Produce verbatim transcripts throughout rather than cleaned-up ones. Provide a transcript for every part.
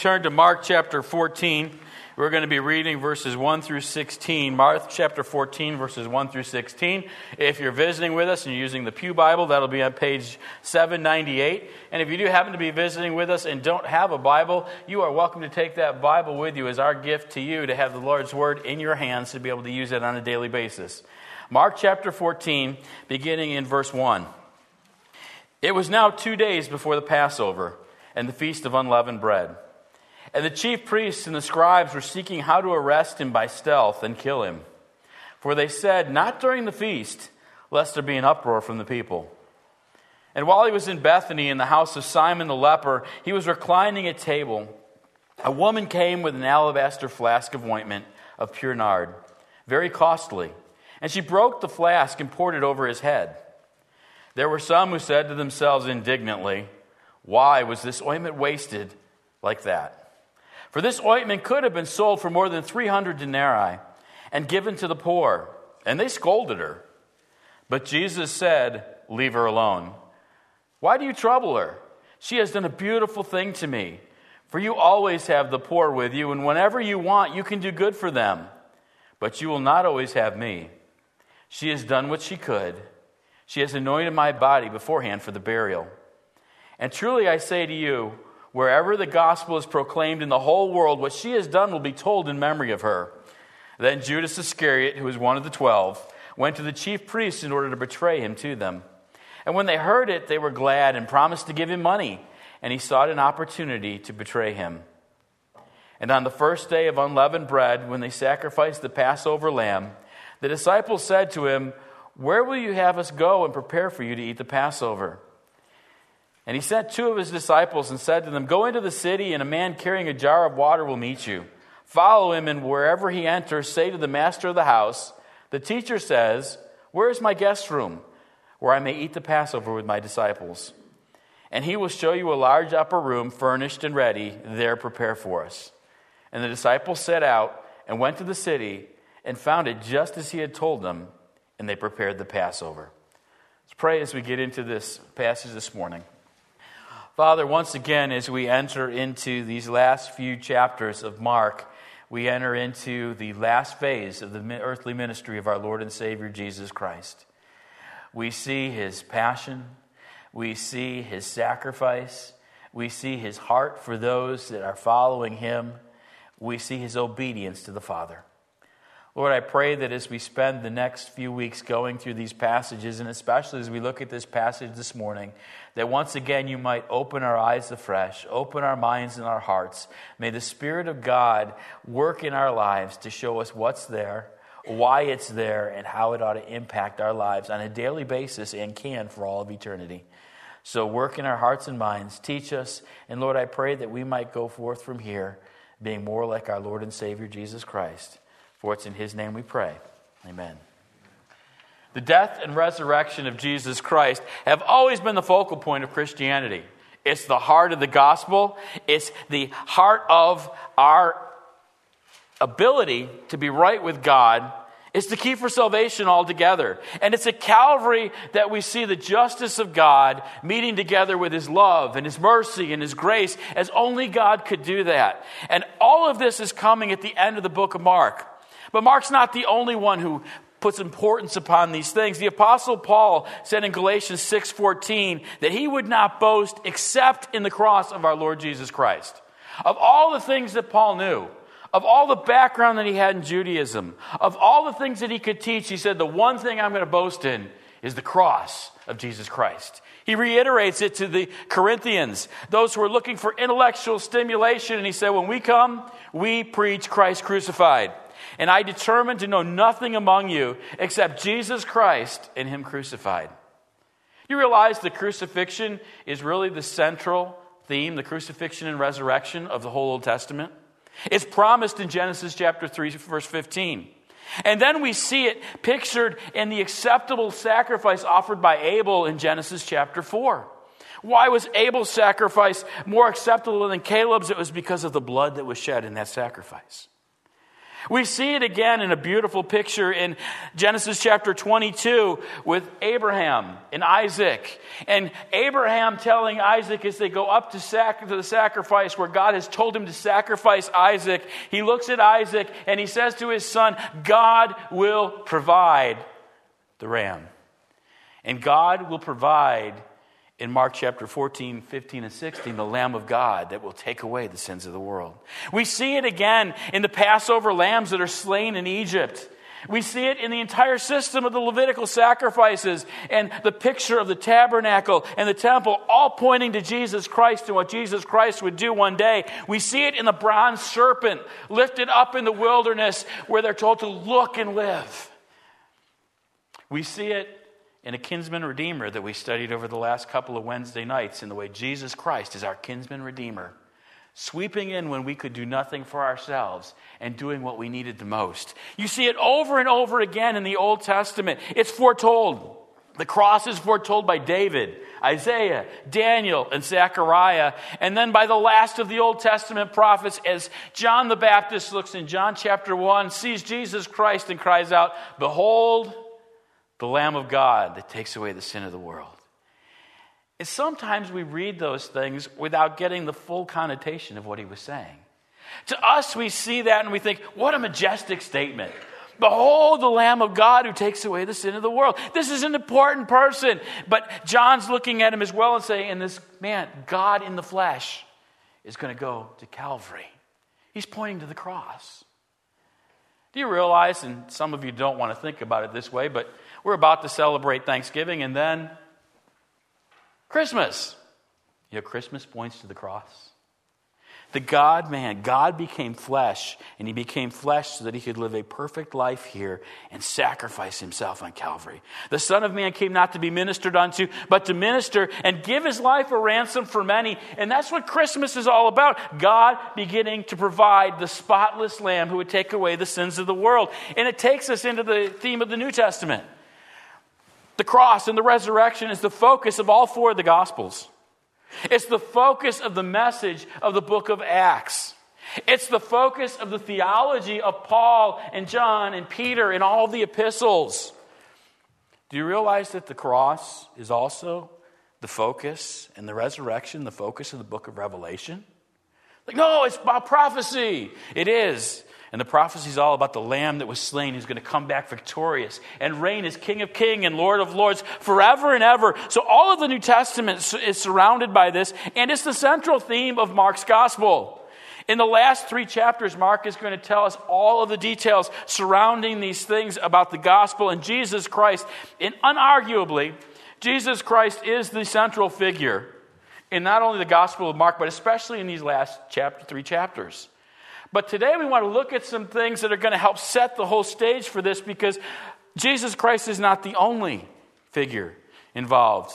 turn to Mark chapter fourteen, we're going to be reading verses one through sixteen. Mark chapter fourteen, verses one through sixteen. If you're visiting with us and you're using the Pew Bible, that'll be on page seven ninety-eight. And if you do happen to be visiting with us and don't have a Bible, you are welcome to take that Bible with you as our gift to you to have the Lord's Word in your hands to be able to use it on a daily basis. Mark chapter fourteen, beginning in verse one. It was now two days before the Passover and the Feast of Unleavened Bread. And the chief priests and the scribes were seeking how to arrest him by stealth and kill him. For they said, "Not during the feast, lest there be an uproar from the people." And while he was in Bethany in the house of Simon the leper, he was reclining at table. A woman came with an alabaster flask of ointment of pure nard, very costly. And she broke the flask and poured it over his head. There were some who said to themselves indignantly, "Why was this ointment wasted like that? For this ointment could have been sold for more than three hundred denarii and given to the poor." And they scolded her. But Jesus said, "Leave her alone. Why do you trouble her? She has done a beautiful thing to me. For you always have the poor with you, and whenever you want, you can do good for them. But you will not always have me. She has done what she could. She has anointed my body beforehand for the burial. And truly I say to you, wherever the gospel is proclaimed in the whole world, what she has done will be told in memory of her." Then Judas Iscariot, who was one of the twelve, went to the chief priests in order to betray him to them. And when they heard it, they were glad and promised to give him money. And he sought an opportunity to betray him. And on the first day of unleavened bread, when they sacrificed the Passover lamb, the disciples said to him, "Where will you have us go and prepare for you to eat the Passover?" And he sent two of his disciples and said to them, "Go into the city, and a man carrying a jar of water will meet you. Follow him, and wherever he enters, say to the master of the house, 'The teacher says, where is my guest room, where I may eat the Passover with my disciples?' And he will show you a large upper room, furnished and ready. There prepare for us." And the disciples set out and went to the city and found it just as he had told them, and they prepared the Passover. Let's pray as we get into this passage this morning. Father, once again, as we enter into these last few chapters of Mark, we enter into the last phase of the earthly ministry of our Lord and Savior, Jesus Christ. We see his passion. We see his sacrifice. We see his heart for those that are following him. We see his obedience to the Father. Lord, I pray that as we spend the next few weeks going through these passages, and especially as we look at this passage this morning, that once again you might open our eyes afresh, open our minds and our hearts. May the Spirit of God work in our lives to show us what's there, why it's there, and how it ought to impact our lives on a daily basis and can for all of eternity. So work in our hearts and minds, teach us, and Lord, I pray that we might go forth from here being more like our Lord and Savior Jesus Christ. For it's in his name we pray. Amen. The death and resurrection of Jesus Christ have always been the focal point of Christianity. It's the heart of the gospel. It's the heart of our ability to be right with God. It's the key for salvation altogether. And it's at Calvary that we see the justice of God meeting together with his love and his mercy and his grace, as only God could do that. And all of this is coming at the end of the book of Mark. But Mark's not the only one who puts importance upon these things. The Apostle Paul said in Galatians six fourteen that he would not boast except in the cross of our Lord Jesus Christ. Of all the things that Paul knew, of all the background that he had in Judaism, of all the things that he could teach, he said, the one thing I'm going to boast in is the cross of Jesus Christ. He reiterates it to the Corinthians, those who are looking for intellectual stimulation. And he said, when we come, we preach Christ crucified. And I determined to know nothing among you except Jesus Christ and him crucified. You realize the crucifixion is really the central theme, the crucifixion and resurrection of the whole Old Testament. It's promised in Genesis chapter three, verse fifteen. And then we see it pictured in the acceptable sacrifice offered by Abel in Genesis chapter four. Why was Abel's sacrifice more acceptable than Caleb's? It was because of the blood that was shed in that sacrifice. We see it again in a beautiful picture in Genesis chapter twenty-two with Abraham and Isaac. And Abraham telling Isaac as they go up to, sac- to the sacrifice where God has told him to sacrifice Isaac, he looks at Isaac and he says to his son, God will provide the ram. And God will provide in Mark chapter fourteen, fifteen, and sixteen, the Lamb of God that will take away the sins of the world. We see it again in the Passover lambs that are slain in Egypt. We see it in the entire system of the Levitical sacrifices and the picture of the tabernacle and the temple, all pointing to Jesus Christ and what Jesus Christ would do one day. We see it in the bronze serpent lifted up in the wilderness where they're told to look and live. We see it in a kinsman redeemer that we studied over the last couple of Wednesday nights in the way Jesus Christ is our kinsman redeemer, sweeping in when we could do nothing for ourselves and doing what we needed the most. You see it over and over again in the Old Testament. It's foretold. The cross is foretold by David, Isaiah, Daniel, and Zechariah. And then by the last of the Old Testament prophets, as John the Baptist looks in John chapter one, sees Jesus Christ and cries out, behold, the Lamb of God that takes away the sin of the world. And sometimes we read those things without getting the full connotation of what he was saying. To us, we see that and we think, what a majestic statement. Behold the Lamb of God who takes away the sin of the world. This is an important person. But John's looking at him as well and saying, and this man, God in the flesh, is going to go to Calvary. He's pointing to the cross. Do you realize, and some of you don't want to think about it this way, but we're about to celebrate Thanksgiving and then Christmas. You know, Christmas points to the cross. The God-man, God became flesh, and he became flesh so that he could live a perfect life here and sacrifice himself on Calvary. The Son of Man came not to be ministered unto, but to minister and give his life a ransom for many. And that's what Christmas is all about. God beginning to provide the spotless Lamb who would take away the sins of the world. And it takes us into the theme of the New Testament. The cross and the resurrection is the focus of all four of the Gospels. It's the focus of the message of the book of Acts. It's the focus of the theology of Paul and John and Peter and all the epistles. Do you realize that the cross is also the focus and the resurrection, the focus of the book of Revelation? Like, no, it's about prophecy. It is. And the prophecy is all about the Lamb that was slain who's going to come back victorious and reign as King of Kings and Lord of Lords forever and ever. So all of the New Testament is surrounded by this, and it's the central theme of Mark's gospel. In the last three chapters, Mark is going to tell us all of the details surrounding these things about the gospel and Jesus Christ. And unarguably, Jesus Christ is the central figure in not only the gospel of Mark, but especially in these last chapter, three chapters. But today we want to look at some things that are going to help set the whole stage for this, because Jesus Christ is not the only figure involved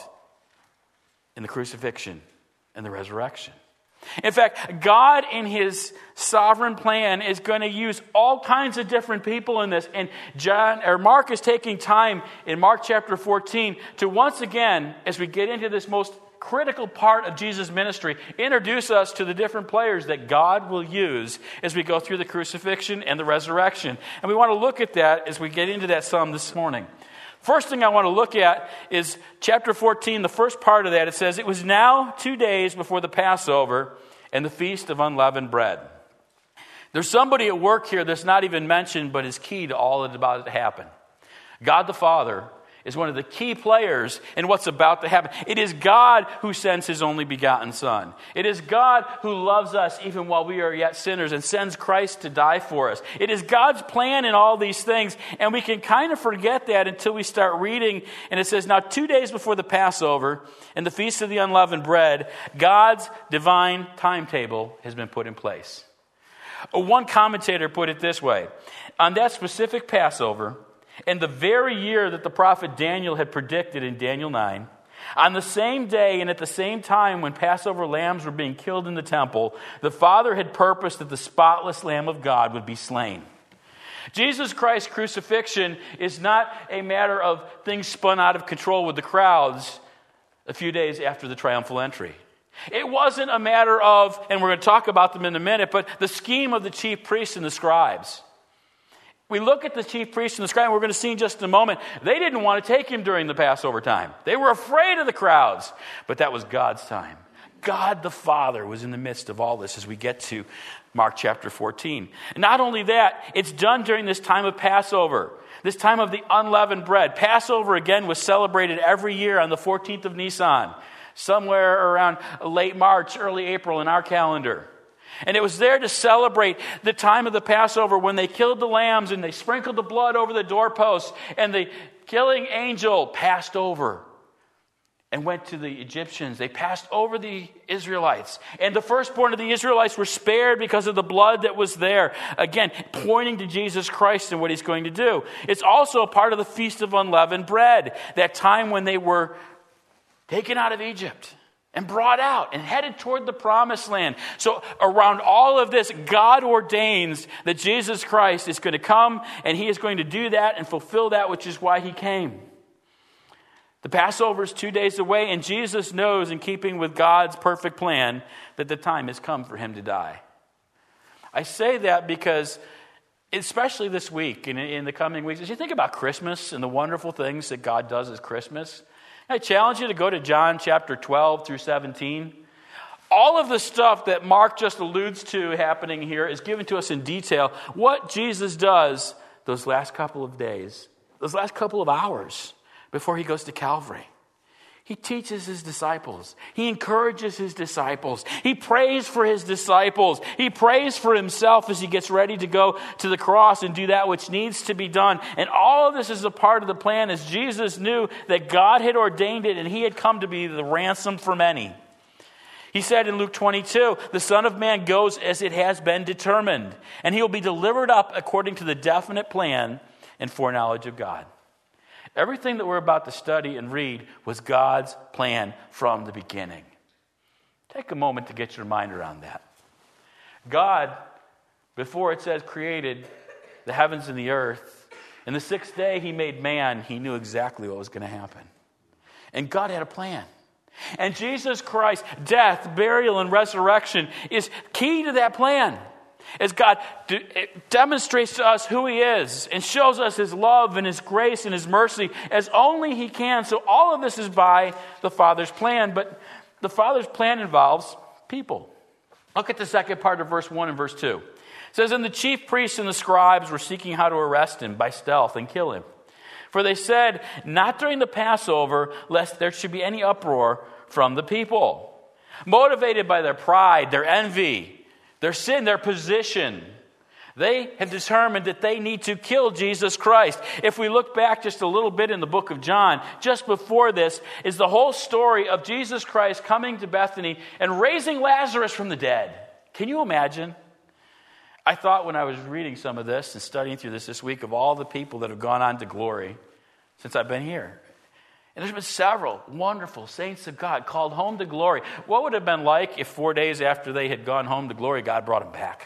in the crucifixion and the resurrection. In fact, God in his sovereign plan is going to use all kinds of different people in this. And John or Mark is taking time in Mark chapter fourteen to once again, as we get into this most critical part of Jesus' ministry, introduce us to the different players that God will use as we go through the crucifixion and the resurrection. And we want to look at that as we get into that some this morning. First thing I want to look at is chapter fourteen, the first part of that. It says, it was now two days before the Passover and the Feast of Unleavened Bread. There's somebody at work here that's not even mentioned, but is key to all that's about to happen. God the Father is one of the key players in what's about to happen. It is God who sends his only begotten Son. It is God who loves us even while we are yet sinners and sends Christ to die for us. It is God's plan in all these things, and we can kind of forget that until we start reading. And it says, now two days before the Passover and the Feast of the Unleavened Bread, God's divine timetable has been put in place. One commentator put it this way: on that specific Passover, in the very year that the prophet Daniel had predicted in Daniel nine, on the same day and at the same time when Passover lambs were being killed in the temple, the Father had purposed that the spotless Lamb of God would be slain. Jesus Christ's crucifixion is not a matter of things spun out of control with the crowds a few days after the triumphal entry. It wasn't a matter of, and we're going to talk about them in a minute, but the scheme of the chief priests and the scribes. We look at the chief priests and the scribes, and we're going to see in just a moment, they didn't want to take him during the Passover time. They were afraid of the crowds. But that was God's time. God the Father was in the midst of all this as we get to Mark chapter fourteen. And not only that, it's done during this time of Passover, this time of the unleavened bread. Passover, again, was celebrated every year on the fourteenth of Nisan, somewhere around late March, early April in our calendar. And it was there to celebrate the time of the Passover when they killed the lambs and they sprinkled the blood over the doorposts, and the killing angel passed over and went to the Egyptians. They passed over the Israelites. And the firstborn of the Israelites were spared because of the blood that was there. Again, pointing to Jesus Christ and what he's going to do. It's also a part of the Feast of Unleavened Bread, that time when they were taken out of Egypt and brought out and headed toward the promised land. So around all of this, God ordains that Jesus Christ is going to come, and he is going to do that and fulfill that, which is why he came. The Passover is two days away, and Jesus knows, in keeping with God's perfect plan, that the time has come for him to die. I say that because, especially this week and in the coming weeks, as you think about Christmas and the wonderful things that God does at Christmas, I challenge you to go to John chapter twelve through seventeen. All of the stuff that Mark just alludes to happening here is given to us in detail. What Jesus does those last couple of days, those last couple of hours before he goes to Calvary. He teaches his disciples. He encourages his disciples. He prays for his disciples. He prays for himself as he gets ready to go to the cross and do that which needs to be done. And all of this is a part of the plan, as Jesus knew that God had ordained it and he had come to be the ransom for many. He said in Luke twenty-two, the Son of Man goes as it has been determined, and he will be delivered up according to the definite plan and foreknowledge of God. Everything that we're about to study and read was God's plan from the beginning. Take a moment to get your mind around that. God, before it says created the heavens and the earth, and the sixth day he made man, he knew exactly what was going to happen. And God had a plan. And Jesus Christ's death, burial, and resurrection is key to that plan. As God de- demonstrates to us who he is and shows us his love and his grace and his mercy as only he can. So all of this is by the Father's plan, but the Father's plan involves people. Look at the second part of verse one and verse two. It says, and the chief priests and the scribes were seeking how to arrest him by stealth and kill him. For they said, not during the Passover, lest there should be any uproar from the people. Motivated by their pride, their envy, their sin, their position, they have determined that they need to kill Jesus Christ. If we look back just a little bit in the book of John, just before this is the whole story of Jesus Christ coming to Bethany and raising Lazarus from the dead. Can you imagine? I thought when I was reading some of this and studying through this this week of all the people that have gone on to glory since I've been here. And there's been several wonderful saints of God called home to glory. What would it have been like if four days after they had gone home to glory, God brought them back?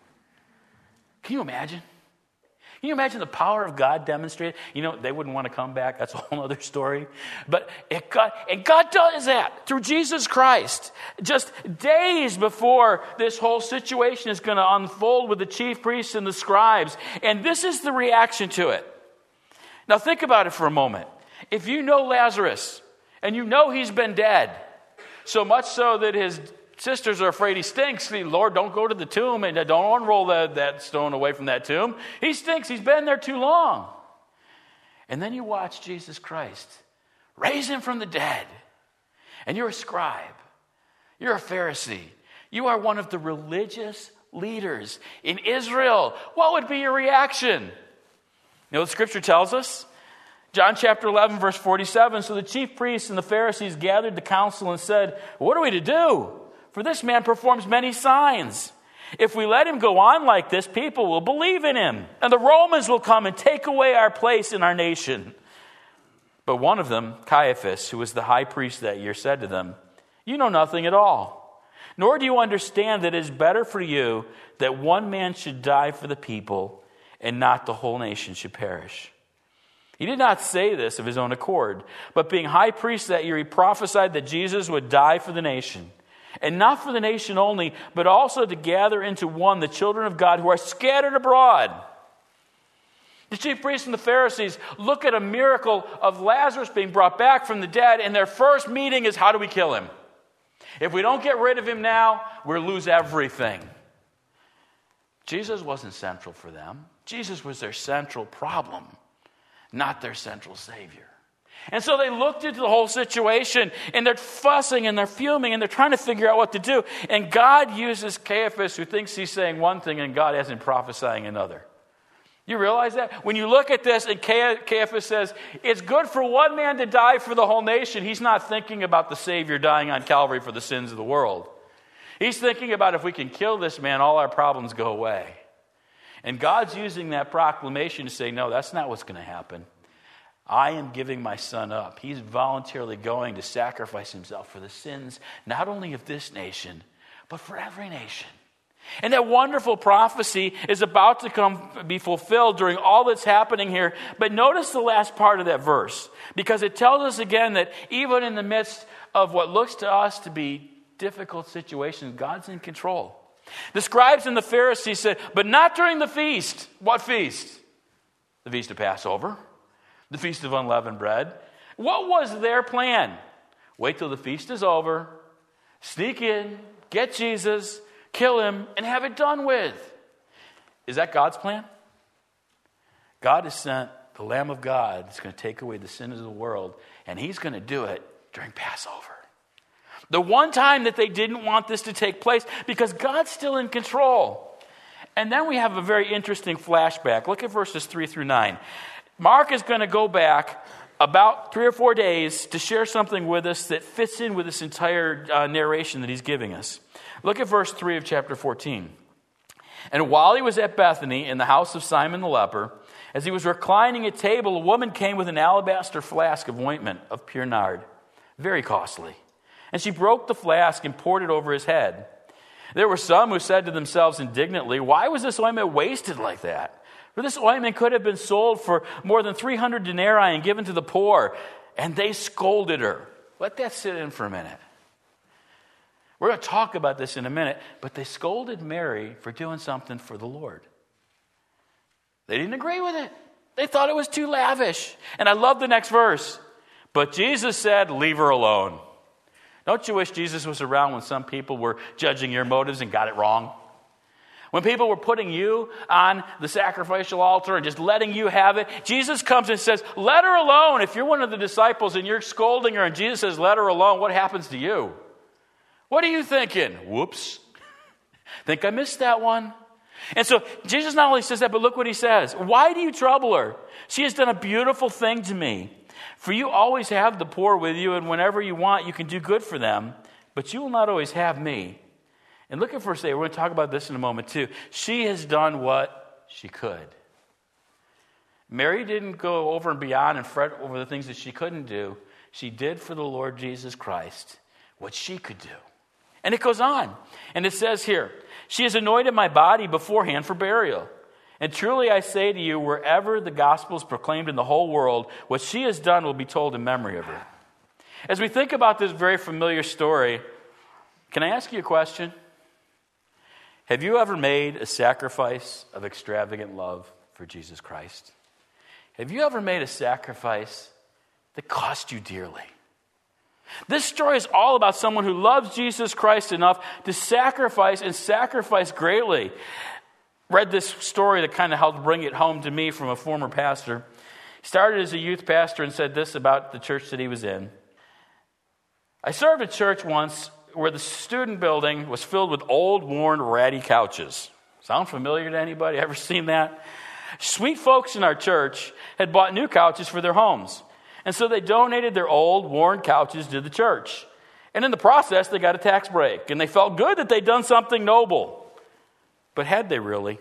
Can you imagine? Can you imagine the power of God demonstrated? You know, they wouldn't want to come back. That's a whole other story. But it God, and God does that through Jesus Christ. Just days before this whole situation is going to unfold with the chief priests and the scribes. And this is the reaction to it. Now think about it for a moment. If you know Lazarus, and you know he's been dead, so much so that his sisters are afraid he stinks, Lord, don't go to the tomb and don't unroll that, that stone away from that tomb. He stinks, he's been there too long. And then you watch Jesus Christ raise him from the dead, and you're a scribe, you're a Pharisee, you are one of the religious leaders in Israel. What would be your reaction? You know what Scripture tells us? John chapter eleven, verse forty-seven, so the chief priests and the Pharisees gathered the council and said, what are we to do? For this man performs many signs. If we let him go on like this, people will believe in him, and the Romans will come and take away our place in our nation. But one of them, Caiaphas, who was the high priest that year, said to them, you know nothing at all, nor do you understand that it is better for you that one man should die for the people, and not the whole nation should perish. He did not say this of his own accord, but being high priest that year, he prophesied that Jesus would die for the nation. And not for the nation only, but also to gather into one the children of God who are scattered abroad. The chief priests and the Pharisees look at a miracle of Lazarus being brought back from the dead, and their first meeting is, how do we kill him? If we don't get rid of him now, we'll lose everything. Jesus wasn't central for them. Jesus was their central problem, not their central Savior. And so they looked into the whole situation, and they're fussing and they're fuming and they're trying to figure out what to do. And God uses Caiaphas, who thinks he's saying one thing and God has him prophesying another. You realize that? When you look at this and Caiaphas says, it's good for one man to die for the whole nation, he's not thinking about the Savior dying on Calvary for the sins of the world. He's thinking about, if we can kill this man, all our problems go away. And God's using that proclamation to say, no, that's not what's going to happen. I am giving my son up. He's voluntarily going to sacrifice himself for the sins, not only of this nation, but for every nation. And that wonderful prophecy is about to come be fulfilled during all that's happening here. But notice the last part of that verse, because it tells us again that even in the midst of what looks to us to be difficult situations, God's in control. The scribes and the Pharisees said, but not during the feast. What feast? The feast of Passover, the feast of unleavened bread. What was their plan? Wait till the feast is over, sneak in, get Jesus, kill him, and have it done with. Is that God's plan? God has sent the Lamb of God that's going to take away the sins of the world, and he's going to do it during Passover. The one time that they didn't want this to take place, because God's still in control. And then we have a very interesting flashback. Look at verses three through nine. Mark is going to go back about three or four days to share something with us that fits in with this entire uh, narration that he's giving us. Look at verse three of chapter fourteen. And while he was at Bethany in the house of Simon the leper, as he was reclining at table, a woman came with an alabaster flask of ointment of pure nard, very costly. And she broke the flask and poured it over his head. There were some who said to themselves indignantly, why was this ointment wasted like that? For this ointment could have been sold for more than three hundred denarii and given to the poor. And they scolded her. Let that sit in for a minute. We're going to talk about this in a minute, but they scolded Mary for doing something for the Lord. They didn't agree with it. They thought it was too lavish. And I love the next verse. But Jesus said, leave her alone. Don't you wish Jesus was around when some people were judging your motives and got it wrong? When people were putting you on the sacrificial altar and just letting you have it, Jesus comes and says, let her alone. If you're one of the disciples and you're scolding her and Jesus says, let her alone, what happens to you? What are you thinking? Whoops. Think I missed that one. And so Jesus not only says that, but look what he says. Why do you trouble her? She has done a beautiful thing to me. For you always have the poor with you, and whenever you want, you can do good for them. But you will not always have me. And look at verse eight. We're going to talk about this in a moment too. She has done what she could. Mary didn't go over and beyond and fret over the things that she couldn't do. She did for the Lord Jesus Christ what she could do. And it goes on. And it says here, she has anointed my body beforehand for burial. And truly I say to you, wherever the gospel is proclaimed in the whole world, what she has done will be told in memory of her. As we think about this very familiar story, can I ask you a question? Have you ever made a sacrifice of extravagant love for Jesus Christ? Have you ever made a sacrifice that cost you dearly? This story is all about someone who loves Jesus Christ enough to sacrifice and sacrifice greatly. Read this story that kind of helped bring it home to me from a former pastor. He started as a youth pastor and said this about the church that he was in. I served a church once where the student building was filled with old, worn, ratty couches. Sound familiar to anybody? Ever seen that? Sweet folks in our church had bought new couches for their homes. And so they donated their old, worn couches to the church. And in the process, they got a tax break. And they felt good that they'd done something noble. But had they really?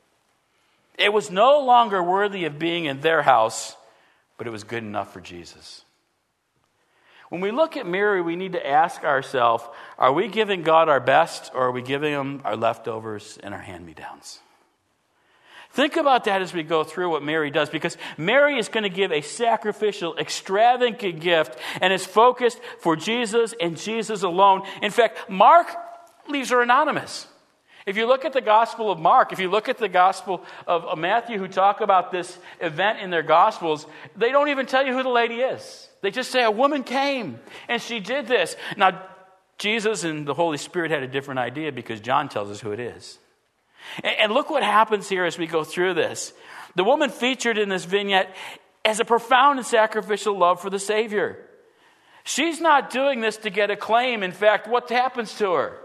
It was no longer worthy of being in their house, but it was good enough for Jesus. When we look at Mary, we need to ask ourselves, are we giving God our best, or are we giving him our leftovers and our hand-me-downs? Think about that as we go through what Mary does, because Mary is going to give a sacrificial, extravagant gift, and is focused for Jesus and Jesus alone. In fact, Mark leaves her anonymous. If you look at the Gospel of Mark, if you look at the Gospel of Matthew, who talk about this event in their Gospels, they don't even tell you who the lady is. They just say a woman came and she did this. Now, Jesus and the Holy Spirit had a different idea because John tells us who it is. And look what happens here as we go through this. The woman featured in this vignette has a profound and sacrificial love for the Savior. She's not doing this to get acclaim. In fact, what happens to her?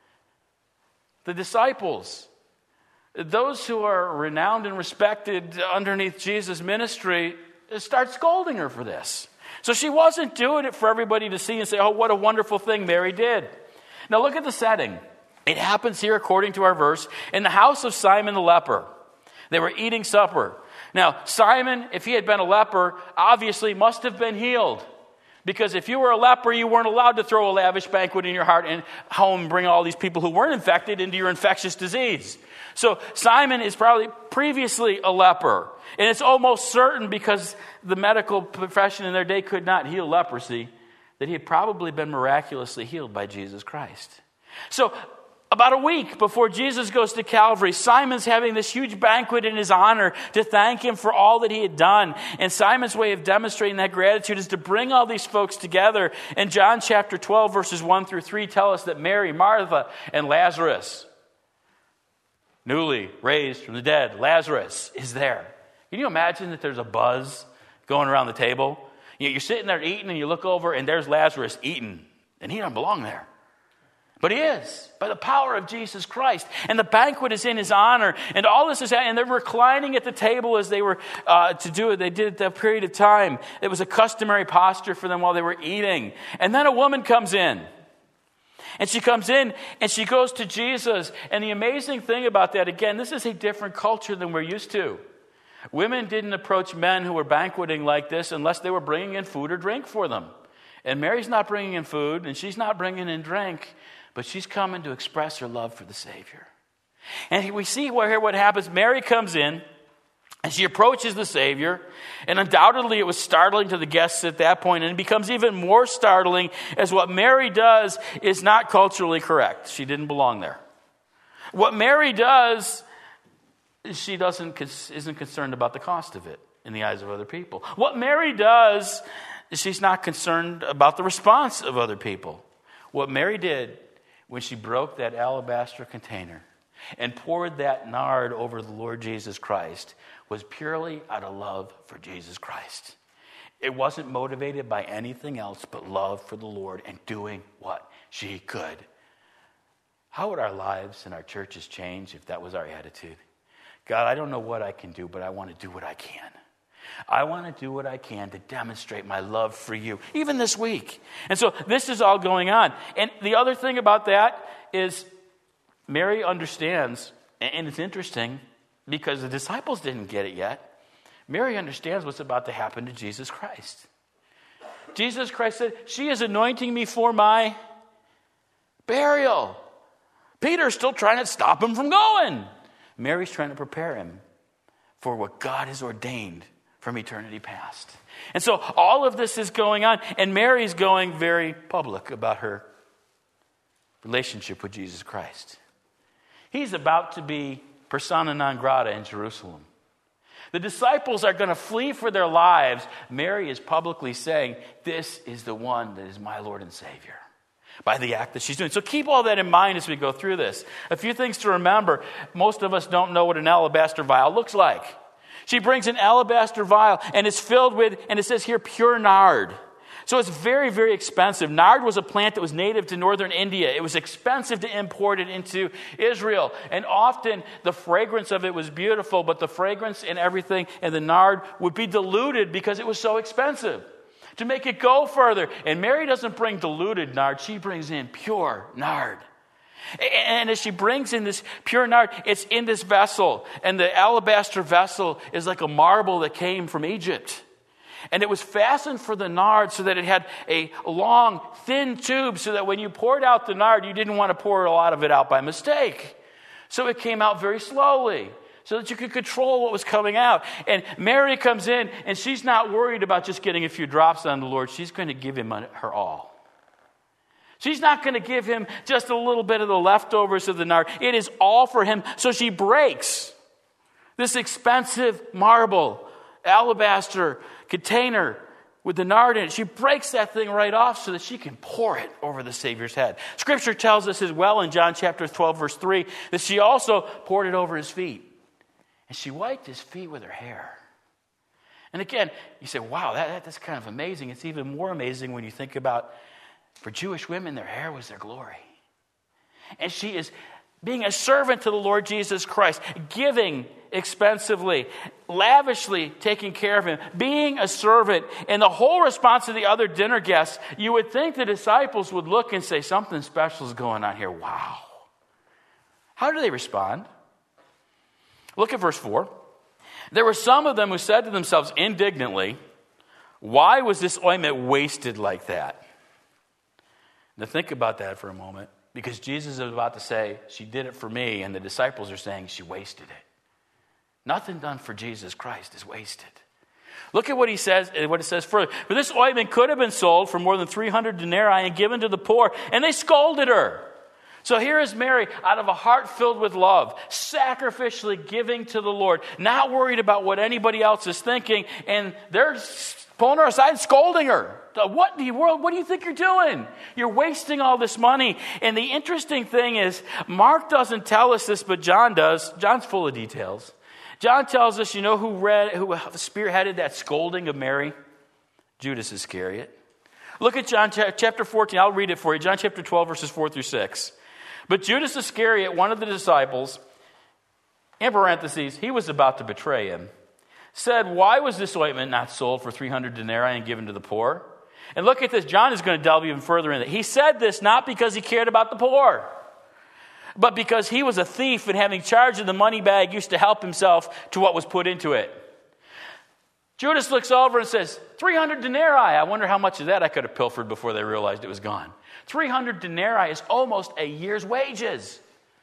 The disciples, those who are renowned and respected underneath Jesus' ministry, start scolding her for this. So she wasn't doing it for everybody to see and say, oh, what a wonderful thing Mary did. Now look at the setting. It happens here, according to our verse, in the house of Simon the leper. They were eating supper. Now, Simon, if he had been a leper, obviously must have been healed. Because if you were a leper, you weren't allowed to throw a lavish banquet in your heart and home and bring all these people who weren't infected into your infectious disease. So Simon is probably previously a leper. And it's almost certain, because the medical profession in their day could not heal leprosy, that he had probably been miraculously healed by Jesus Christ. So about a week before Jesus goes to Calvary, Simon's having this huge banquet in his honor to thank him for all that he had done. And Simon's way of demonstrating that gratitude is to bring all these folks together. And John chapter twelve, verses one through three tell us that Mary, Martha, and Lazarus, newly raised from the dead, Lazarus is there. Can you imagine that there's a buzz going around the table? You're sitting there eating and you look over and there's Lazarus eating. And he doesn't belong there. But he is, by the power of Jesus Christ. And the banquet is in his honor. And all this is, and they're reclining at the table as they were uh, to do it. They did it that period of time. It was a customary posture for them while they were eating. And then a woman comes in. And she comes in and she goes to Jesus. And the amazing thing about that, again, this is a different culture than we're used to. Women didn't approach men who were banqueting like this unless they were bringing in food or drink for them. And Mary's not bringing in food and she's not bringing in drink. But she's coming to express her love for the Savior. And we see here what happens. Mary comes in, and she approaches the Savior. And undoubtedly it was startling to the guests at that point. And it becomes even more startling as what Mary does is not culturally correct. She didn't belong there. What Mary does, she doesn't isn't concerned about the cost of it in the eyes of other people. What Mary does, she's not concerned about the response of other people. What Mary did, when she broke that alabaster container and poured that nard over the Lord Jesus Christ, was purely out of love for Jesus Christ. It wasn't motivated by anything else but love for the Lord and doing what she could. How would our lives and our churches change if that was our attitude? God, I don't know what I can do, but I want to do what I can. I want to do what I can to demonstrate my love for you, even this week. And so this is all going on. And the other thing about that is Mary understands, and it's interesting because the disciples didn't get it yet. Mary understands what's about to happen to Jesus Christ. Jesus Christ said, she is anointing me for my burial. Peter's still trying to stop him from going. Mary's trying to prepare him for what God has ordained from eternity past. And so all of this is going on, and Mary's going very public about her relationship with Jesus Christ. He's about to be persona non grata in Jerusalem. The disciples are going to flee for their lives. Mary is publicly saying, this is the one that is my Lord and Savior, by the act that she's doing. So keep all that in mind as we go through this. A few things to remember. Most of us don't know what an alabaster vial looks like. She brings an alabaster vial, and it's filled with, and it says here, pure nard. So it's very, very expensive. Nard was a plant that was native to northern India. It was expensive to import it into Israel. And often the fragrance of it was beautiful, but the fragrance and everything and the nard would be diluted because it was so expensive to make it go further. And Mary doesn't bring diluted nard. She brings in pure nard. And as she brings in this pure nard, it's in this vessel. And the alabaster vessel is like a marble that came from Egypt. And it was fastened for the nard so that it had a long, thin tube so that when you poured out the nard, you didn't want to pour a lot of it out by mistake. So it came out very slowly so that you could control what was coming out. And Mary comes in, and she's not worried about just getting a few drops on the Lord. She's going to give him her all. She's not going to give him just a little bit of the leftovers of the nard. It is all for him. So she breaks this expensive marble, alabaster container with the nard in it. She breaks that thing right off so that she can pour it over the Savior's head. Scripture tells us as well in John chapter twelve, verse three, that she also poured it over his feet. And she wiped his feet with her hair. And again, you say, wow, that, that, that's kind of amazing. It's even more amazing when you think about, for Jewish women, their hair was their glory. And she is being a servant to the Lord Jesus Christ, giving expensively, lavishly taking care of him, being a servant. And the whole response of the other dinner guests, you would think the disciples would look and say, something special is going on here. Wow. How do they respond? Look at verse four. There were some of them who said to themselves indignantly, why was this ointment wasted like that? Now think about that for a moment, because Jesus is about to say, she did it for me, and the disciples are saying she wasted it. Nothing done for Jesus Christ is wasted. Look at what he says, what it says further. For this ointment could have been sold for more than three hundred denarii and given to the poor, and they scolded her. So here is Mary, out of a heart filled with love, sacrificially giving to the Lord, not worried about what anybody else is thinking, and they're pulling her aside and scolding her. What in the world? What do you think you're doing? You're wasting all this money. And the interesting thing is, Mark doesn't tell us this, but John does. John's full of details. John tells us, you know who read, who spearheaded that scolding of Mary? Judas Iscariot. Look at John chapter fourteen. I'll read it for you. John chapter twelve, verses four through six. But Judas Iscariot, one of the disciples, in parentheses, he was about to betray him, said, why was this ointment not sold for three hundred denarii and given to the poor? And look at this. John is going to delve even further in it. He said this not because he cared about the poor, but because he was a thief and having charge of the money bag used to help himself to what was put into it. Judas looks over and says, three hundred denarii. I wonder how much of that I could have pilfered before they realized it was gone. three hundred denarii is almost a year's wages.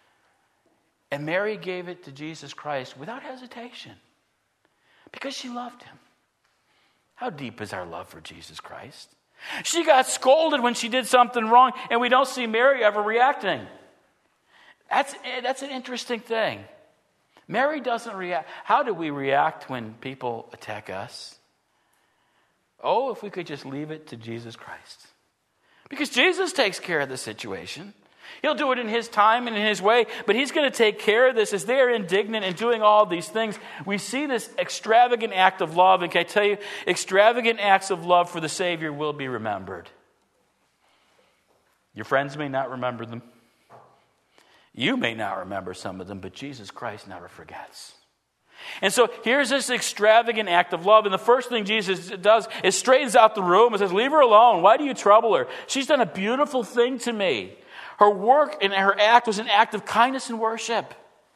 And Mary gave it to Jesus Christ without hesitation because she loved him. How deep is our love for Jesus Christ? She got scolded when she did something wrong, and we don't see Mary ever reacting. That's, that's an interesting thing. Mary doesn't react. How do we react when people attack us? Oh, if we could just leave it to Jesus Christ. Because Jesus takes care of the situation. He'll do it in his time and in his way, but he's going to take care of this as they're indignant and doing all these things. We see this extravagant act of love, and can I tell you, extravagant acts of love for the Savior will be remembered. Your friends may not remember them. You may not remember some of them, but Jesus Christ never forgets. And so here's this extravagant act of love. And the first thing Jesus does is straightens out the room and says, leave her alone. Why do you trouble her? She's done a beautiful thing to me. Her work and her act was an act of kindness and worship.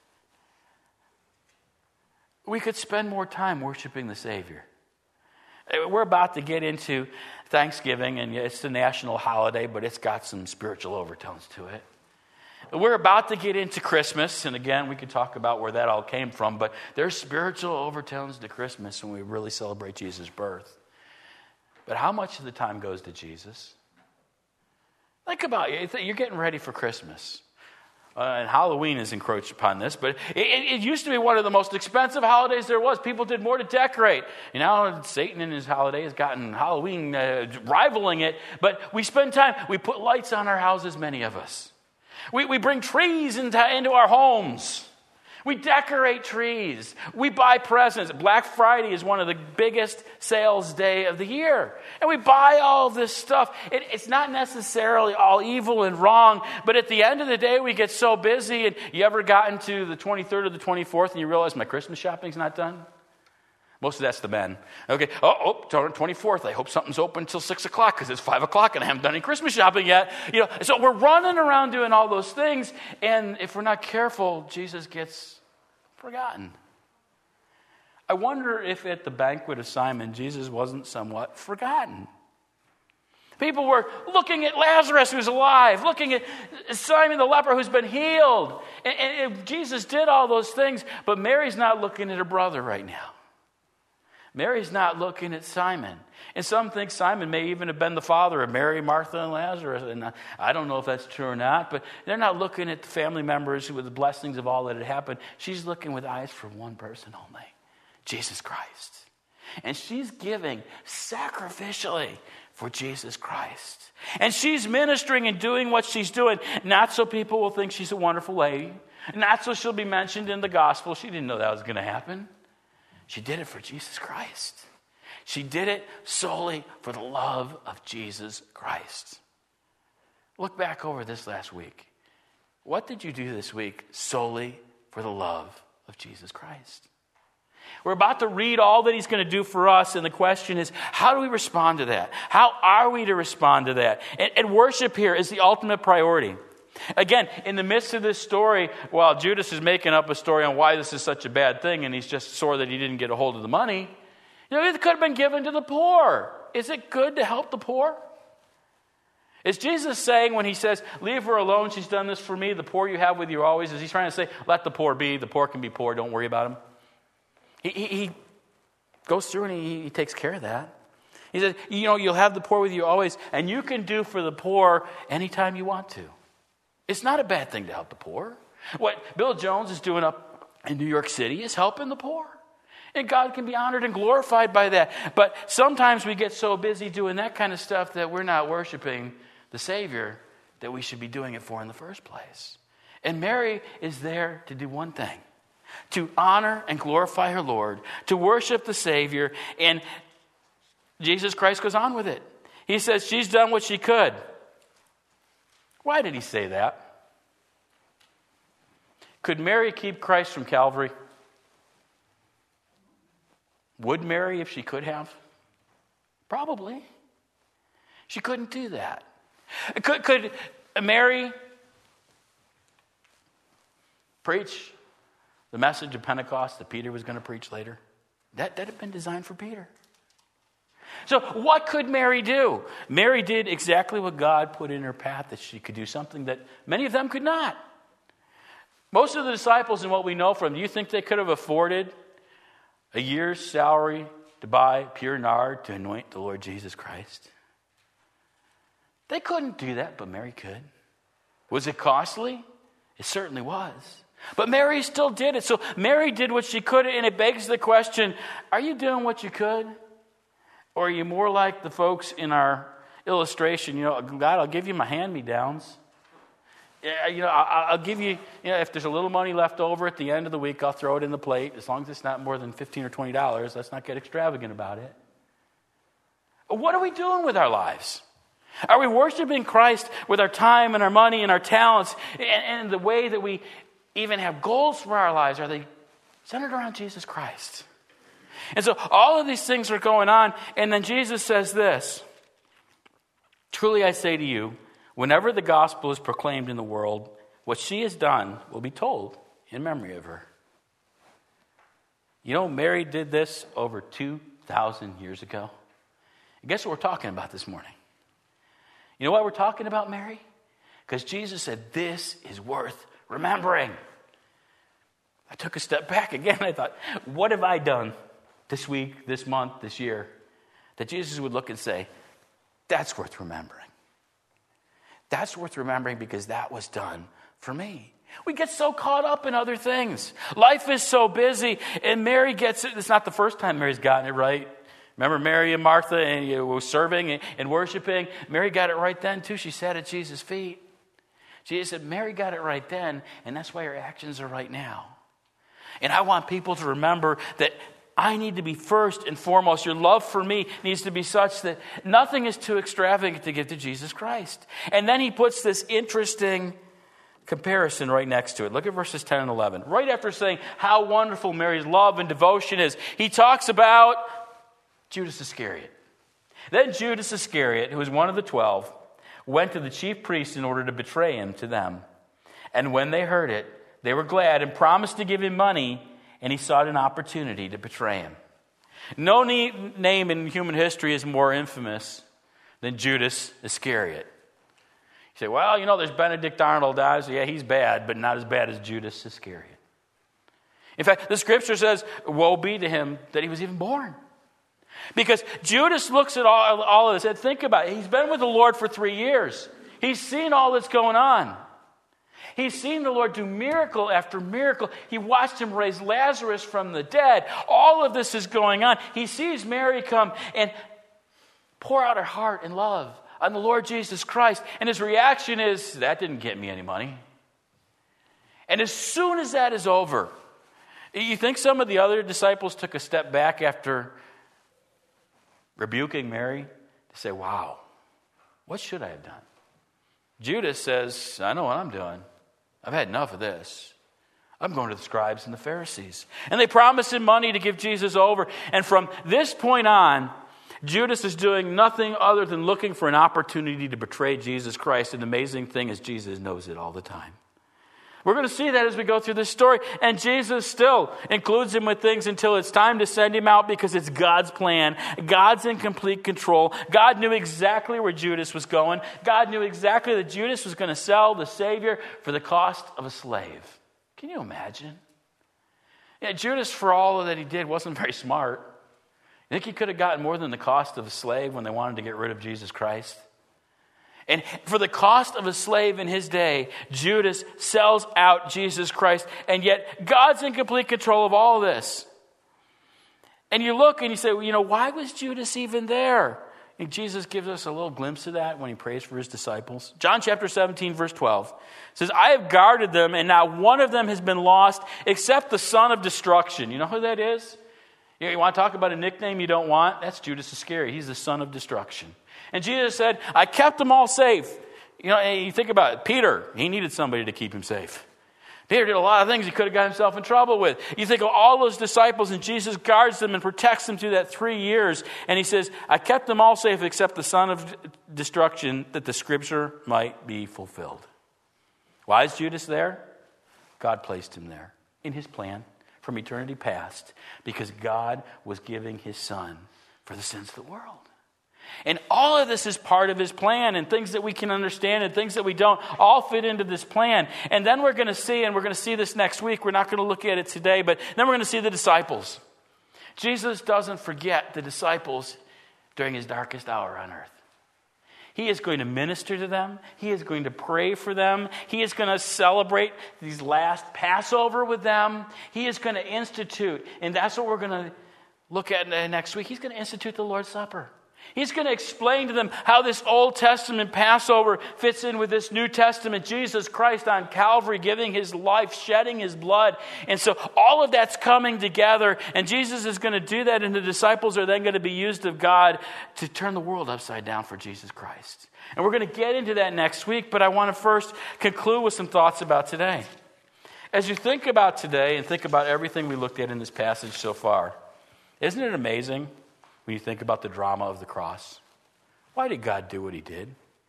We could spend more time worshiping the Savior. We're about to get into Thanksgiving, and it's the national holiday, but it's got some spiritual overtones to it. We're about to get into Christmas, and again, we could talk about where that all came from, but there's spiritual overtones to Christmas when we really celebrate Jesus' birth. But how much of the time goes to Jesus? Think about it. You're getting ready for Christmas. Uh, and Halloween is encroached upon this, but it, it used to be one of the most expensive holidays there was. People did more to decorate. You know, Satan in his holiday has gotten Halloween uh, rivaling it, but we spend time, we put lights on our houses, many of us. We, we bring trees into, into our homes. We decorate trees. We buy presents. Black Friday is one of the biggest sales day of the year. And we buy all this stuff. It, it's not necessarily all evil and wrong, but at the end of the day, we get so busy. And you ever gotten to the twenty-third or the twenty-fourth and you realize my Christmas shopping's not done? Most of that's the men. Okay, oh, oh twenty-fourth, I hope something's open until six o'clock because it's five o'clock and I haven't done any Christmas shopping yet. You know, so we're running around doing all those things, and if we're not careful, Jesus gets forgotten. I wonder if at the banquet of Simon, Jesus wasn't somewhat forgotten. People were looking at Lazarus who's alive, looking at Simon the leper who's been healed. And, and, and Jesus did all those things, but Mary's not looking at her brother right now. Mary's not looking at Simon. And some think Simon may even have been the father of Mary, Martha, and Lazarus. And I don't know if that's true or not, but they're not looking at the family members with the blessings of all that had happened. She's looking with eyes for one person only, Jesus Christ. And she's giving sacrificially for Jesus Christ. And she's ministering and doing what she's doing, not so people will think she's a wonderful lady, not so she'll be mentioned in the gospel. She didn't know that was going to happen. She did it for Jesus Christ. She did it solely for the love of Jesus Christ. Look back over this last week. What did you do this week solely for the love of Jesus Christ? We're about to read all that he's going to do for us, and the question is, how do we respond to that? How are we to respond to that? And, and worship here is the ultimate priority. Again, in the midst of this story, while Judas is making up a story on why this is such a bad thing, and he's just sore that he didn't get a hold of the money, you know, it could have been given to the poor. Is it good to help the poor? Is Jesus saying when he says, leave her alone, she's done this for me, the poor you have with you always, is he trying to say, let the poor be, the poor can be poor, don't worry about them? He, he, he goes through and he, he takes care of that. He says, you know, you'll have the poor with you always, and you can do for the poor anytime you want to. It's not a bad thing to help the poor. What Bill Jones is doing up in New York City is helping the poor. And God can be honored and glorified by that. But sometimes we get so busy doing that kind of stuff that we're not worshiping the Savior that we should be doing it for in the first place. And Mary is there to do one thing: to honor and glorify her Lord, to worship the Savior. And Jesus Christ goes on with it. He says she's done what she could. Why did he say that? Could Mary keep Christ from Calvary? Would Mary if she could have? Probably. She couldn't do that. Could, could Mary preach the message of Pentecost that Peter was going to preach later? That, that had been designed for Peter. So what could Mary do? Mary did exactly what God put in her path that she could do, something that many of them could not. Most of the disciples, and what we know from them, do you think they could have afforded a year's salary to buy pure nard to anoint the Lord Jesus Christ? They couldn't do that, but Mary could. Was it costly? It certainly was. But Mary still did it. So Mary did what she could, and it begs the question, are you doing what you could? Or are you more like the folks in our illustration, you know, God, I'll give you my hand-me-downs. Yeah, you know, I'll, I'll give you, you know, if there's a little money left over at the end of the week, I'll throw it in the plate. As long as it's not more than fifteen or twenty dollars, let's not get extravagant about it. What are we doing with our lives? Are we worshiping Christ with our time and our money and our talents and, and the way that we even have goals for our lives? Are they centered around Jesus Christ? And so all of these things are going on, and then Jesus says this: truly I say to you, whenever the gospel is proclaimed in the world, what she has done will be told in memory of her. You know, Mary did this over two thousand years ago. And guess what we're talking about this morning? You know why we're talking about Mary? Because Jesus said, this is worth remembering. I took a step back again. I thought, what have I done this week, this month, this year, that Jesus would look and say, that's worth remembering. That's worth remembering because that was done for me. We get so caught up in other things. Life is so busy, and Mary gets it. It's not the first time Mary's gotten it right. Remember Mary and Martha and you were serving and worshiping? Mary got it right then too. She sat at Jesus' feet. Jesus said, Mary got it right then, and that's why her actions are right now. And I want people to remember that I need to be first and foremost. Your love for me needs to be such that nothing is too extravagant to give to Jesus Christ. And then he puts this interesting comparison right next to it. Look at verses ten and eleven. Right after saying how wonderful Mary's love and devotion is, he talks about Judas Iscariot. Then Judas Iscariot, who was one of the twelve, went to the chief priests in order to betray him to them. And when they heard it, they were glad and promised to give him money, and he sought an opportunity to betray him. No name in human history is more infamous than Judas Iscariot. You say, well, you know, there's Benedict Arnold. I say, yeah, he's bad, but not as bad as Judas Iscariot. In fact, the scripture says, woe be to him that he was even born. Because Judas looks at all, all of this and think about it. He's been with the Lord for three years. He's seen all that's going on. He's seen the Lord do miracle after miracle. He watched him raise Lazarus from the dead. All of this is going on. He sees Mary come and pour out her heart in love on the Lord Jesus Christ. And his reaction is, that didn't get me any money. And as soon as that is over, you think some of the other disciples took a step back after rebuking Mary to say, wow, what should I have done? Judas says, I know what I'm doing. I've had enough of this. I'm going to the scribes and the Pharisees. And they promised him money to give Jesus over. And from this point on, Judas is doing nothing other than looking for an opportunity to betray Jesus Christ. And the amazing thing is Jesus knows it all the time. We're going to see that as we go through this story. And Jesus still includes him with things until it's time to send him out because it's God's plan. God's in complete control. God knew exactly where Judas was going. God knew exactly that Judas was going to sell the Savior for the cost of a slave. Can you imagine? Yeah, Judas, for all that he did, wasn't very smart. You think he could have gotten more than the cost of a slave when they wanted to get rid of Jesus Christ? And for the cost of a slave in his day, Judas sells out Jesus Christ. And yet, God's in complete control of all of this. And you look and you say, well, you know, why was Judas even there? And Jesus gives us a little glimpse of that when he prays for his disciples. John chapter seventeen, verse twelve says, I have guarded them, and not one of them has been lost except the son of destruction. You know who that is? You want to talk about a nickname you don't want? That's Judas Iscariot. He's the son of destruction. And Jesus said, I kept them all safe. You know, and you think about it. Peter, he needed somebody to keep him safe. Peter did a lot of things he could have got himself in trouble with. You think of all those disciples, and Jesus guards them and protects them through that three years. And he says, I kept them all safe except the son of destruction, that the scripture might be fulfilled. Why is Judas there? God placed him there in his plan from eternity past, because God was giving his son for the sins of the world. And all of this is part of his plan, and things that we can understand and things that we don't all fit into this plan. And then we're going to see, and we're going to see this next week. We're not going to look at it today, but then we're going to see the disciples. Jesus doesn't forget the disciples during his darkest hour on earth. He is going to minister to them. He is going to pray for them. He is going to celebrate these last Passover with them. He is going to institute, and that's what we're going to look at next week. He's going to institute the Lord's Supper. He's going to explain to them how this Old Testament Passover fits in with this New Testament Jesus Christ on Calvary, giving his life, shedding his blood. And so all of that's coming together, and Jesus is going to do that, and the disciples are then going to be used of God to turn the world upside down for Jesus Christ. And we're going to get into that next week, but I want to first conclude with some thoughts about today. As you think about today and think about everything we looked at in this passage so far, isn't it amazing when you think about the drama of the cross? Why did God do what he did?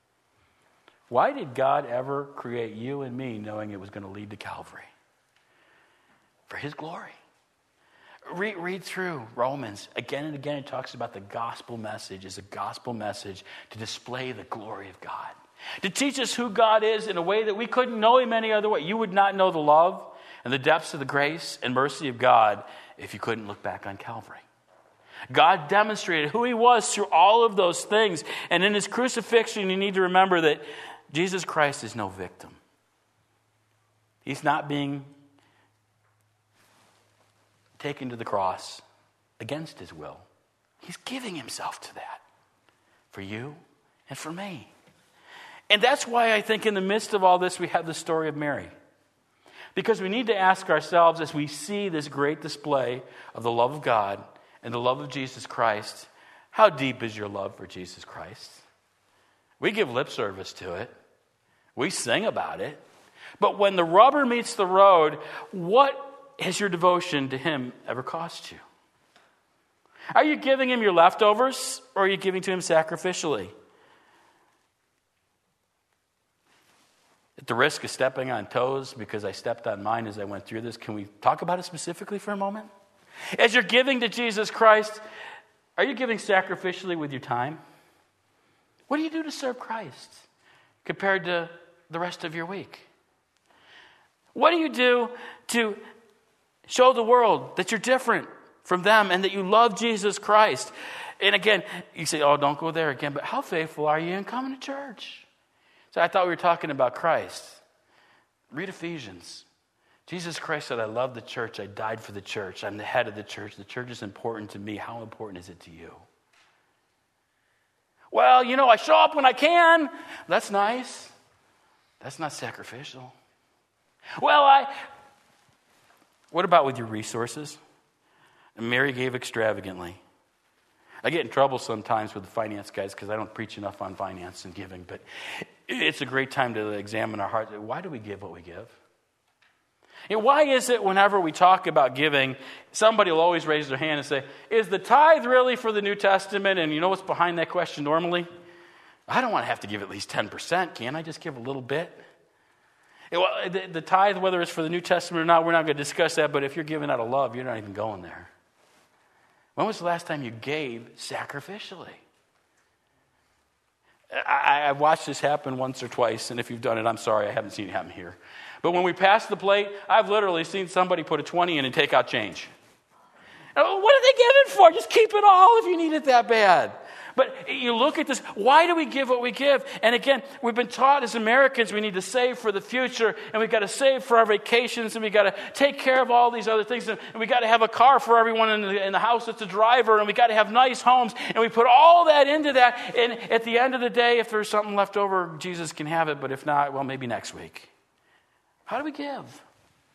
Why did God ever create you and me knowing it was going to lead to Calvary? For his glory. Read, read through Romans. Again and again it talks about the gospel message as a gospel message to display the glory of God. To teach us who God is in a way that we couldn't know him any other way. You would not know the love and the depths of the grace and mercy of God if you couldn't look back on Calvary. God demonstrated who he was through all of those things. And in his crucifixion, you need to remember that Jesus Christ is no victim. He's not being taken to the cross against his will. He's giving himself to that for you and for me. And that's why I think in the midst of all this, we have the story of Mary. Because we need to ask ourselves, as we see this great display of the love of God and the love of Jesus Christ, how deep is your love for Jesus Christ? We give lip service to it. We sing about it. But when the rubber meets the road, what has your devotion to him ever cost you? Are you giving him your leftovers, or are you giving to him sacrificially? At the risk of stepping on toes, because I stepped on mine as I went through this, can we talk about it specifically for a moment? As you're giving to Jesus Christ, are you giving sacrificially with your time? What do you do to serve Christ compared to the rest of your week? What do you do to show the world that you're different from them and that you love Jesus Christ? And again, you say, oh, don't go there again. But how faithful are you in coming to church? So I thought we were talking about Christ. Read Ephesians. Jesus Christ said, I love the church. I died for the church. I'm the head of the church. The church is important to me. How important is it to you? Well, you know, I show up when I can. That's nice. That's not sacrificial. Well, I... What about with your resources? And Mary gave extravagantly. I get in trouble sometimes with the finance guys because I don't preach enough on finance and giving, but it's a great time to examine our hearts. Why do we give what we give? And why is it whenever we talk about giving, somebody will always raise their hand and say, is the tithe really for the New Testament? And you know what's behind that question normally? I don't want to have to give at least ten percent. Can I just give a little bit? Well, the, the tithe, whether it's for the New Testament or not, we're not going to discuss that, but if you're giving out of love, you're not even going there. When was the last time you gave sacrificially? I, I've watched this happen once or twice, and if you've done it, I'm sorry, I haven't seen it happen here. But when we pass the plate, I've literally seen somebody put a twenty in and take out change. What are they giving for? Just keep it all if you need it that bad. But you look at this, why do we give what we give? And again, we've been taught as Americans we need to save for the future, and we've got to save for our vacations, and we've got to take care of all these other things, and we've got to have a car for everyone in the, in the house that's a driver, and we've got to have nice homes, and we put all that into that, and at the end of the day, if there's something left over, Jesus can have it, but if not, well, maybe next week. How do we give?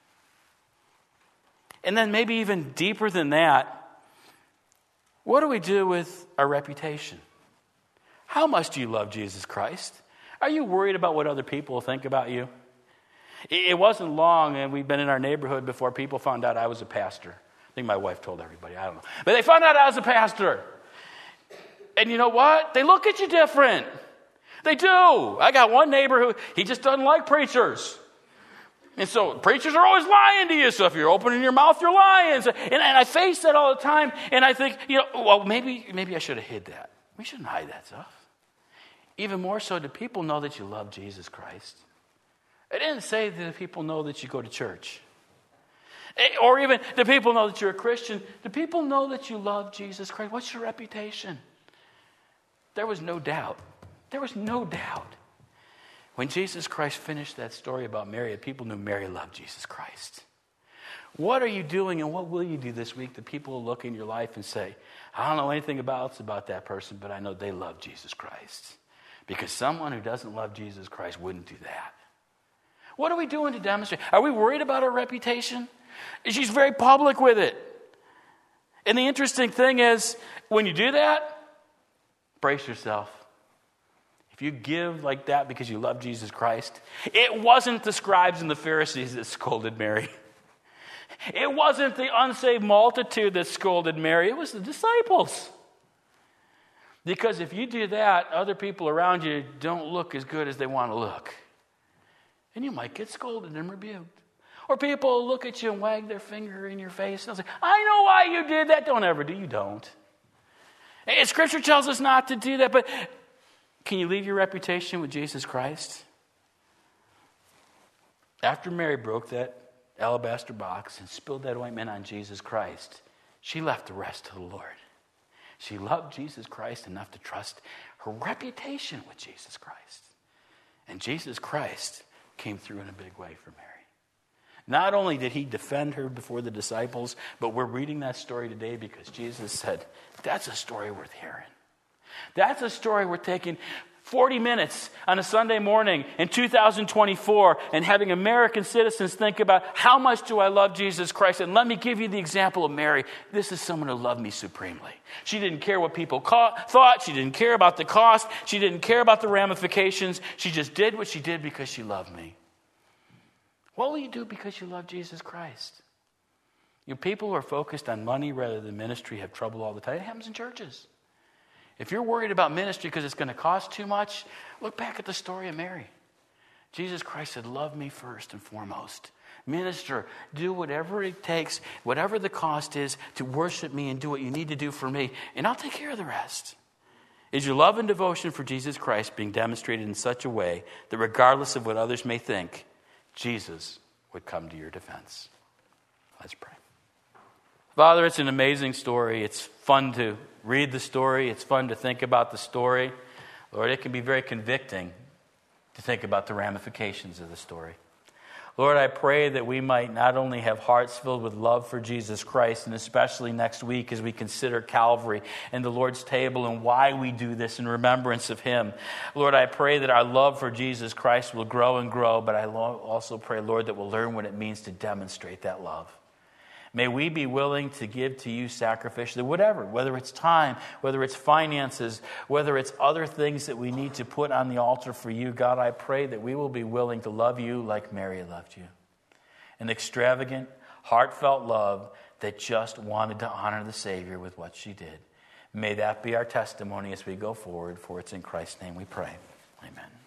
And then maybe even deeper than that, what do we do with our reputation? How much do you love Jesus Christ? Are you worried about what other people will think about you? It wasn't long, and we've been in our neighborhood before people found out I was a pastor. I think my wife told everybody, I don't know. But they found out I was a pastor. And you know what? They look at you different. They do. I got one neighbor who, he just doesn't like preachers. And so preachers are always lying to you. So if you're opening your mouth, you're lying. So, and, and I face that all the time. And I think, you know, well, maybe maybe I should have hid that. We shouldn't hide that stuff. Even more so, do people know that you love Jesus Christ? I didn't say that people know that you go to church. Or even, do people know that you're a Christian? Do people know that you love Jesus Christ? What's your reputation? There was no doubt. There was no doubt. When Jesus Christ finished that story about Mary, people knew Mary loved Jesus Christ. What are you doing and what will you do this week that people will look in your life and say, I don't know anything else about that person, but I know they love Jesus Christ. Because someone who doesn't love Jesus Christ wouldn't do that. What are we doing to demonstrate? Are we worried about our reputation? She's very public with it. And the interesting thing is, when you do that, brace yourself. If you give like that because you love Jesus Christ, it wasn't the scribes and the Pharisees that scolded Mary. It wasn't the unsaved multitude that scolded Mary. It was the disciples. Because if you do that, other people around you don't look as good as they want to look. And you might get scolded and rebuked. Or people look at you and wag their finger in your face and they'll say, I know why you did that. Don't ever do. You don't. And Scripture tells us not to do that, but can you leave your reputation with Jesus Christ? After Mary broke that alabaster box and spilled that ointment on Jesus Christ, she left the rest to the Lord. She loved Jesus Christ enough to trust her reputation with Jesus Christ. And Jesus Christ came through in a big way for Mary. Not only did he defend her before the disciples, but we're reading that story today because Jesus said, that's a story worth hearing. That's a story we're taking forty minutes on a Sunday morning in two thousand twenty-four and having American citizens think about how much do I love Jesus Christ? And let me give you the example of Mary. This is someone who loved me supremely. She didn't care what people ca- thought. She didn't care about the cost. She didn't care about the ramifications. She just did what she did because she loved me. What will you do because you love Jesus Christ? You know, people who are focused on money rather than ministry have trouble all the time. It happens in churches. If you're worried about ministry because it's going to cost too much, look back at the story of Mary. Jesus Christ said, love me first and foremost. Minister, do whatever it takes, whatever the cost is, to worship me and do what you need to do for me, and I'll take care of the rest. Is your love and devotion for Jesus Christ being demonstrated in such a way that regardless of what others may think, Jesus would come to your defense? Let's pray. Father, it's an amazing story. It's fun to read the story. It's fun to think about the story. Lord, it can be very convicting to think about the ramifications of the story. Lord, I pray that we might not only have hearts filled with love for Jesus Christ, and especially next week as we consider Calvary and the Lord's table and why we do this in remembrance of Him. Lord, I pray that our love for Jesus Christ will grow and grow, but I also pray, Lord, that we'll learn what it means to demonstrate that love. May we be willing to give to you sacrificially, whatever, whether it's time, whether it's finances, whether it's other things that we need to put on the altar for you. God, I pray that we will be willing to love you like Mary loved you. An extravagant, heartfelt love that just wanted to honor the Savior with what she did. May that be our testimony as we go forward, for it's in Christ's name we pray. Amen.